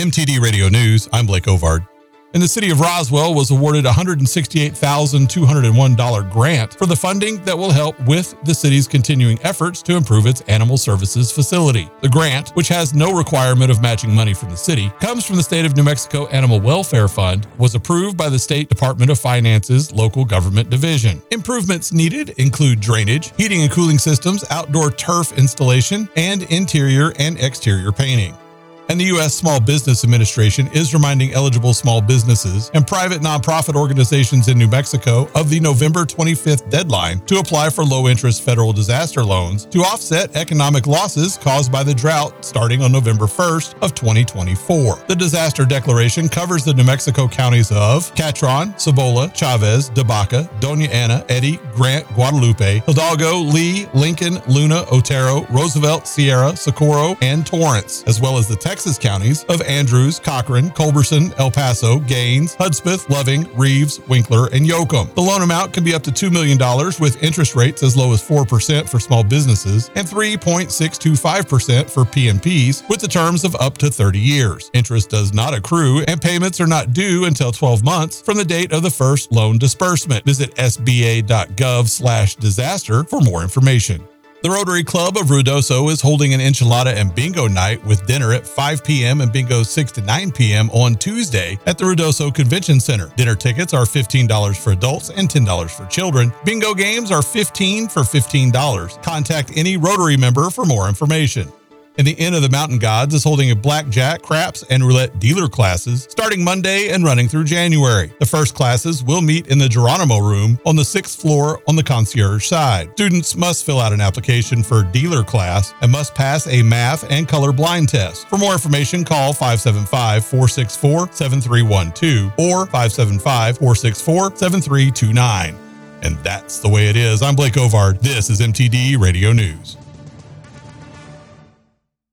MTD Radio News, I'm Blake Ovard. And the city of Roswell was awarded a $168,201 grant for the funding that will help with the city's continuing efforts to improve its animal services facility. The grant, which has no requirement of matching money from the city, comes from the State of New Mexico Animal Welfare Fund, was approved by the State Department of Finance's Local Government Division. Improvements needed include drainage, heating and cooling systems, outdoor turf installation, and interior and exterior painting. And the U.S. Small Business Administration is reminding eligible small businesses and private nonprofit organizations in New Mexico of the November 25th deadline to apply for low-interest federal disaster loans to offset economic losses caused by the drought starting on November 1st of 2024. The disaster declaration covers the New Mexico counties of Catron, Cibola, Chavez, Debaca, Doña Ana, Eddy, Grant, Guadalupe, Hidalgo, Lee, Lincoln, Luna, Otero, Roosevelt, Sierra, Socorro, and Torrance, as well as the Texas counties of Andrews, Cochran, Culberson, El Paso, Gaines, Hudspeth, Loving, Reeves, Winkler, and Yoakum. The loan amount can be up to $2 million with interest rates as low as 4% for small businesses and 3.625% for PMPs with the terms of up to 30 years. Interest does not accrue and payments are not due until 12 months from the date of the first loan disbursement. Visit sba.gov/disaster for more information. The Rotary Club of Ruidoso is holding an enchilada and bingo night with dinner at 5 p.m. and bingo 6 to 9 p.m. on Tuesday at the Ruidoso Convention Center. Dinner tickets are $15 for adults and $10 for children. Bingo games are $15 for $15. Contact any Rotary member for more information. And the Inn of the Mountain Gods is holding a blackjack, craps, and roulette dealer classes starting Monday and running through January. The first classes will meet in the Geronimo Room on the 6th floor on the concierge side. Students must fill out an application for dealer class and must pass a math and color blind test. For more information, call 575-464-7312 or 575-464-7329. And that's the way it is. I'm Blake Ovard. This is MTD Radio News.